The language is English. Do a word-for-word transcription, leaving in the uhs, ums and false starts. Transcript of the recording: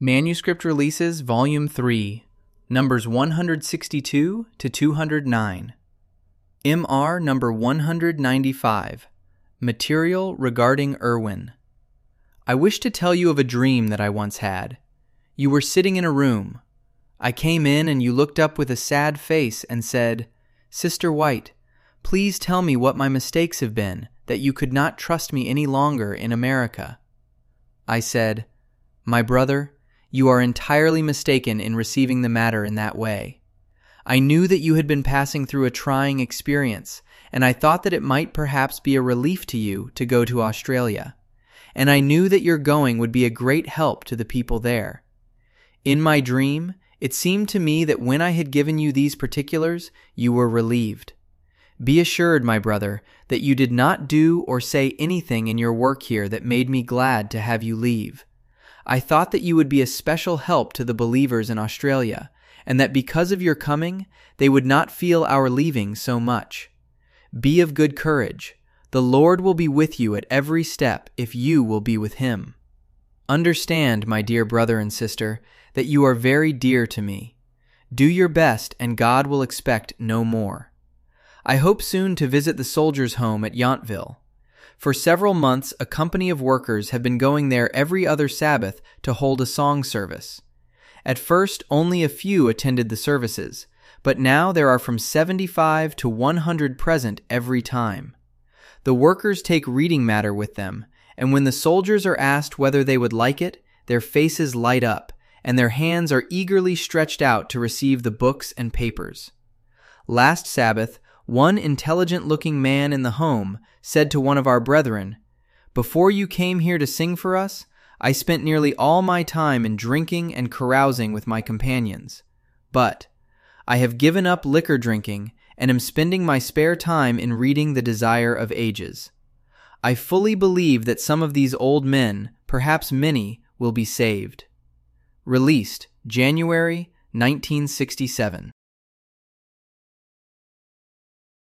Manuscript Releases Volume three, Numbers one hundred sixty-two to two hundred nine. M R Number one hundred ninety-five. Material regarding Irwin. I wish to tell you of a dream that I once had. You were sitting in a room. I came in and you looked up with a sad face and said, "Sister White, please tell me what my mistakes have been, that you could not trust me any longer in America." I said, "My brother, you are entirely mistaken in receiving the matter in that way. I knew that you had been passing through a trying experience, and I thought that it might perhaps be a relief to you to go to Australia. And I knew that your going would be a great help to the people there. In my dream, it seemed to me that when I had given you these particulars, you were relieved. Be assured, my brother, that you did not do or say anything in your work here that made me glad to have you leave. I thought that you would be a special help to the believers in Australia, and that because of your coming, they would not feel our leaving so much. Be of good courage. The Lord will be with you at every step if you will be with Him. Understand, my dear brother and sister, that you are very dear to me. Do your best and God will expect no more. I hope soon to visit the soldiers' home at Yountville. For several months, a company of workers have been going there every other Sabbath to hold a song service. At first, only a few attended the services, but now there are from seventy-five to one hundred present every time. The workers take reading matter with them, and when the soldiers are asked whether they would like it, their faces light up, and their hands are eagerly stretched out to receive the books and papers. Last Sabbath, one intelligent-looking man in the home said to one of our brethren, "Before you came here to sing for us, I spent nearly all my time in drinking and carousing with my companions. But I have given up liquor drinking and am spending my spare time in reading The Desire of Ages. I fully believe that some of these old men, perhaps many, will be saved." Released January nineteen sixty-seven.